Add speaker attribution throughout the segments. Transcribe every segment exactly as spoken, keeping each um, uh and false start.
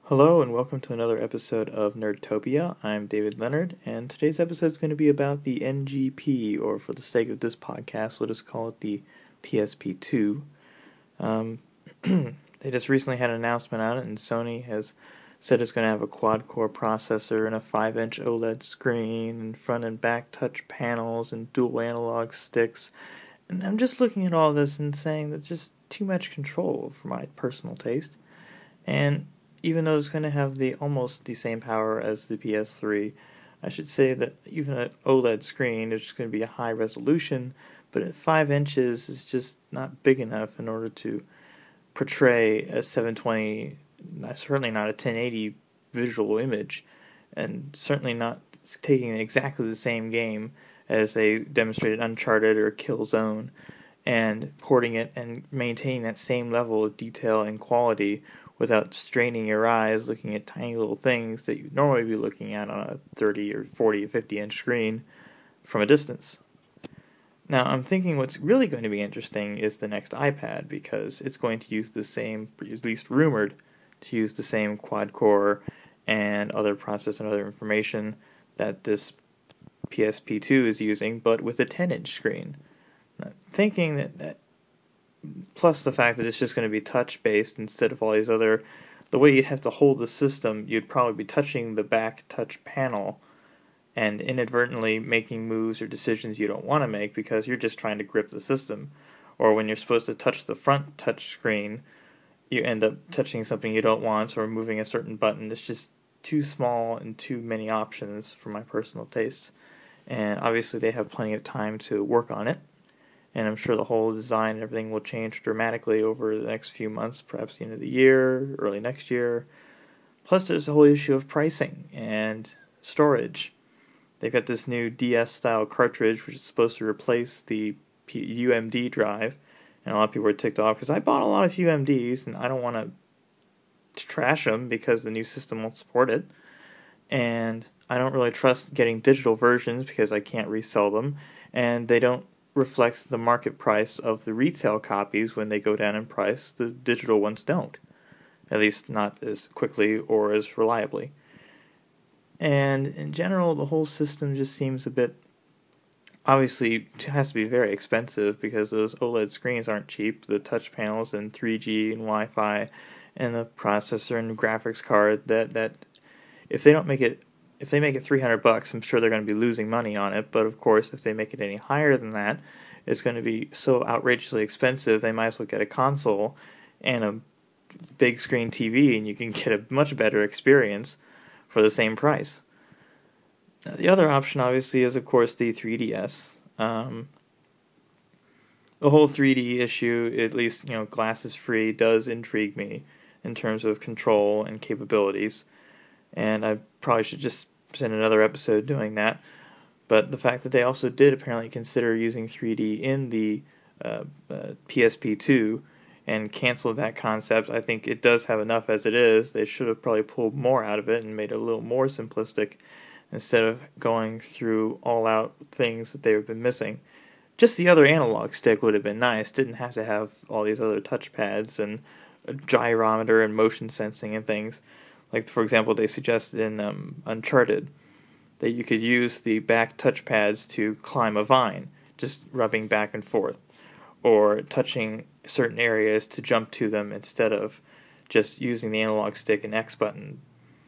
Speaker 1: Hello and welcome to another episode of Nerdtopia. I'm David Leonard, and today's episode is going to be about the N G P, or for the sake of this podcast, we'll just call it the P S P two. Um, they just recently had an announcement on it, and Sony has said it's going to have a quad-core processor and a five inch OLED screen, and front and back touch panels, and dual analog sticks. And I'm just looking at all this and saying that's just too much control for my personal taste. And even though it's going to have the almost the same power as the P S three, I should say that even an OLED screen is going to be a high resolution, but at five inches is just not big enough in order to portray a seven twenty, certainly not a ten eighty visual image, and certainly not taking exactly the same game as they demonstrated Uncharted or Killzone and porting it and maintaining that same level of detail and quality without straining your eyes looking at tiny little things that you'd normally be looking at on a thirty or forty or fifty inch screen from a distance. Now, I'm thinking what's really going to be interesting is the next iPad, because it's going to use the same, at least rumored, to use the same quad-core and other processor and other information that this P S P two is using, but with a ten inch screen. Now, thinking that, that plus the fact that it's just going to be touch-based instead of all these other... The way you'd have to hold the system, you'd probably be touching the back touch panel and inadvertently making moves or decisions you don't want to make because you're just trying to grip the system. Or when you're supposed to touch the front touch screen, you end up touching something you don't want or moving a certain button. It's just too small and too many options for my personal taste. And obviously they have plenty of time to work on it. And I'm sure the whole design and everything will change dramatically over the next few months, perhaps the end of the year, early next year. Plus, there's the whole issue of pricing and storage. They've got this new D S-style cartridge, which is supposed to replace the U M D drive. And a lot of people are ticked off, because I bought a lot of U M Ds, and I don't want to trash them because the new system won't support it. And I don't really trust getting digital versions because I can't resell them. And they don't reflects the market price of the retail copies when they go down in price. The digital ones don't. At least not as quickly or as reliably. And in general, the whole system just seems a bit... Obviously, it has to be very expensive because those OLED screens aren't cheap. The touch panels and three G and Wi-Fi and the processor and graphics card, that, that if they don't make it If they make it three hundred bucks, I'm sure they're going to be losing money on it. But of course, if they make it any higher than that, it's going to be so outrageously expensive, they might as well get a console and a big screen T V, and you can get a much better experience for the same price. Now, the other option, obviously, is, of course, the three D S. Um, the whole three D issue, at least, you know, glasses-free, does intrigue me in terms of control and capabilities. And I probably should just send another episode doing that. But the fact that they also did apparently consider using three D in the uh, uh, P S P two and canceled that concept, I think it does have enough as it is. They should have probably pulled more out of it and made it a little more simplistic instead of going through all-out things that they've been missing. Just the other analog stick would have been nice. Didn't have to have all these other touchpads and a gyrometer and motion sensing and things. Like, for example, they suggested in um, Uncharted that you could use the back touchpads to climb a vine, just rubbing back and forth, or touching certain areas to jump to them instead of just using the analog stick and X button.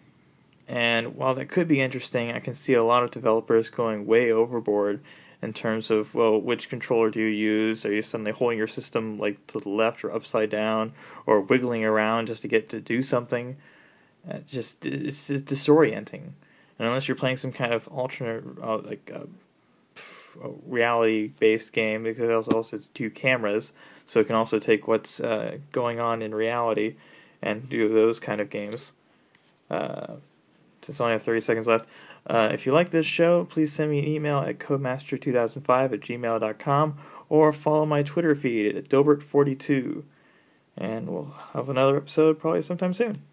Speaker 1: And while that could be interesting, I can see a lot of developers going way overboard in terms of, well, which controller do you use? Are you suddenly holding your system like to the left or upside down, or wiggling around just to get to do something? Uh, just it's, it's disorienting, and unless you're playing some kind of alternate, uh, like uh, reality-based game, because it also also has two cameras, so it can also take what's uh, going on in reality and do those kind of games. Uh, since I only have thirty seconds left, uh, if you like this show, please send me an email at codemaster two thousand five at gmail dot com or follow my Twitter feed at Dilbert forty-two, and we'll have another episode probably sometime soon.